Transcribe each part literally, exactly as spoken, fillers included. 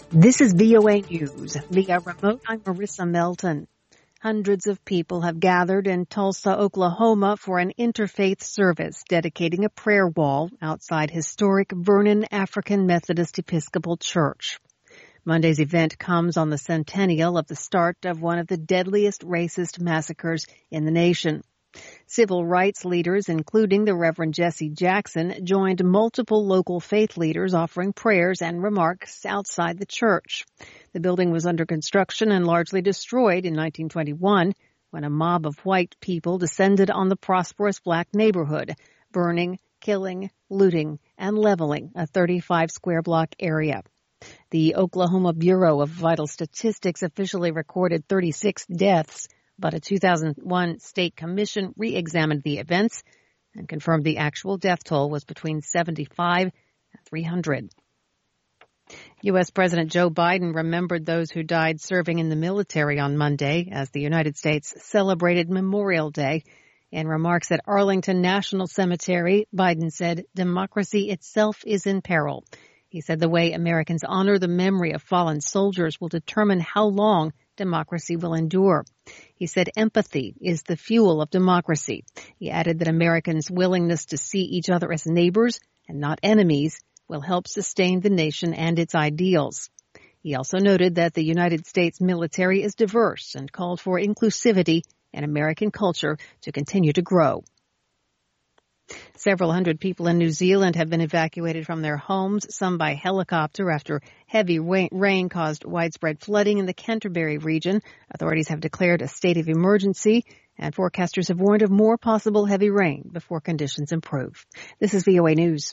This is V O A News. Via remote, I'm Marissa Melton. Hundreds of people have gathered in Tulsa, Oklahoma for an interfaith service dedicating a prayer wall outside historic Vernon African Methodist Episcopal Church. Monday's event comes on the centennial of the start of one of the deadliest racist massacres in the nation. Civil rights leaders, including the Reverend Jesse Jackson, joined multiple local faith leaders offering prayers and remarks outside the church. The building was under construction and largely destroyed in nineteen twenty-one when a mob of white people descended on the prosperous black neighborhood, burning, killing, looting, and leveling a thirty-five square block area. The Oklahoma Bureau of Vital Statistics officially recorded thirty-six deaths, but a two thousand one state commission re-examined the events and confirmed the actual death toll was between seventy-five and three hundred. U S. President Joe Biden remembered those who died serving in the military on Monday as the United States celebrated Memorial Day. In remarks at Arlington National Cemetery, Biden said, "Democracy itself is in peril." He said the way Americans honor the memory of fallen soldiers will determine how long democracy will endure. He said empathy is the fuel of democracy. He added that Americans' willingness to see each other as neighbors and not enemies will help sustain the nation and its ideals. He also noted that the United States military is diverse and called for inclusivity and American culture to continue to grow. Several hundred people in New Zealand have been evacuated from their homes, some by helicopter, after heavy rain caused widespread flooding in the Canterbury region. Authorities have declared a state of emergency, and forecasters have warned of more possible heavy rain before conditions improve. This is V O A News.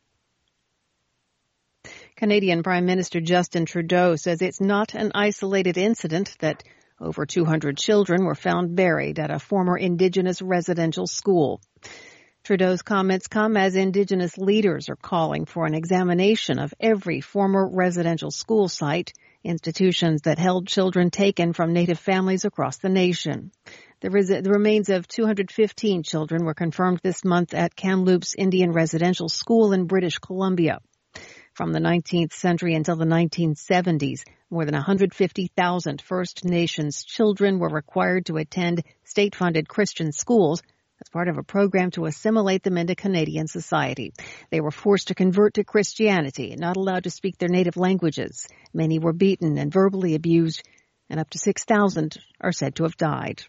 Canadian Prime Minister Justin Trudeau says it's not an isolated incident that over two hundred children were found buried at a former Indigenous residential school. Trudeau's comments come as Indigenous leaders are calling for an examination of every former residential school site, institutions that held children taken from Native families across the nation. The, res- the remains of two hundred fifteen children were confirmed this month at Kamloops Indian Residential School in British Columbia. From the nineteenth century until the nineteen seventies, more than one hundred fifty thousand First Nations children were required to attend state-funded Christian schools as part of a program to assimilate them into Canadian society. They were forced to convert to Christianity and not allowed to speak their native languages. Many were beaten and verbally abused, and up to six thousand are said to have died.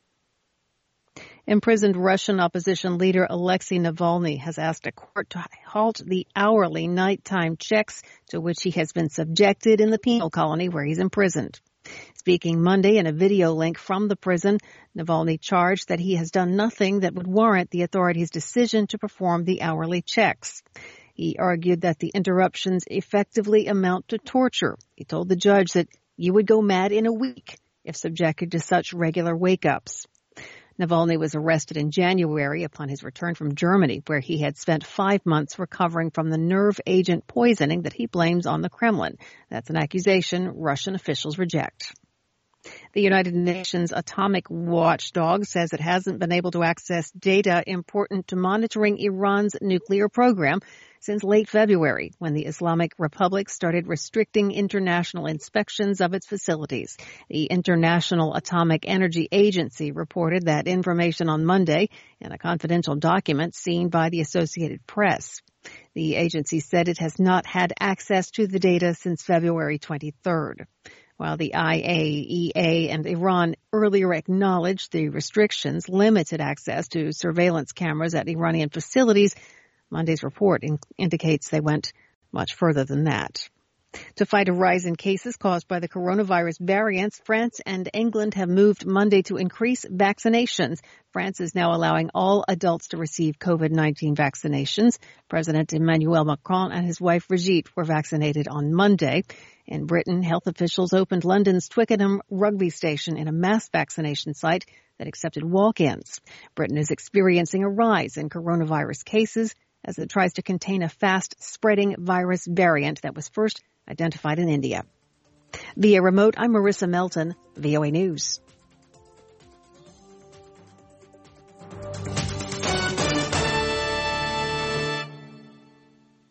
Imprisoned Russian opposition leader Alexei Navalny has asked a court to halt the hourly nighttime checks to which he has been subjected in the penal colony where he's imprisoned. Speaking Monday in a video link from the prison, Navalny charged that he has done nothing that would warrant the authorities' decision to perform the hourly checks. He argued that the interruptions effectively amount to torture. He told the judge that you would go mad in a week if subjected to such regular wake-ups. Navalny was arrested in January upon his return from Germany, where he had spent five months recovering from the nerve agent poisoning that he blames on the Kremlin. That's an accusation Russian officials reject. The United Nations Atomic Watchdog says it hasn't been able to access data important to monitoring Iran's nuclear program since late February, when the Islamic Republic started restricting international inspections of its facilities. The International Atomic Energy Agency reported that information on Monday in a confidential document seen by the Associated Press. The agency said it has not had access to the data since February twenty-third. While the I A E A and Iran earlier acknowledged the restrictions limited access to surveillance cameras at Iranian facilities, Monday's report in- indicates they went much further than that. To fight a rise in cases caused by the coronavirus variants, France and England have moved Monday to increase vaccinations. France is now allowing all adults to receive COVID nineteen vaccinations. President Emmanuel Macron and his wife Brigitte were vaccinated on Monday. In Britain, health officials opened London's Twickenham rugby station in a mass vaccination site that accepted walk-ins. Britain is experiencing a rise in coronavirus cases as it tries to contain a fast-spreading virus variant that was first identified in India. Via remote, I'm Marissa Melton, V O A News.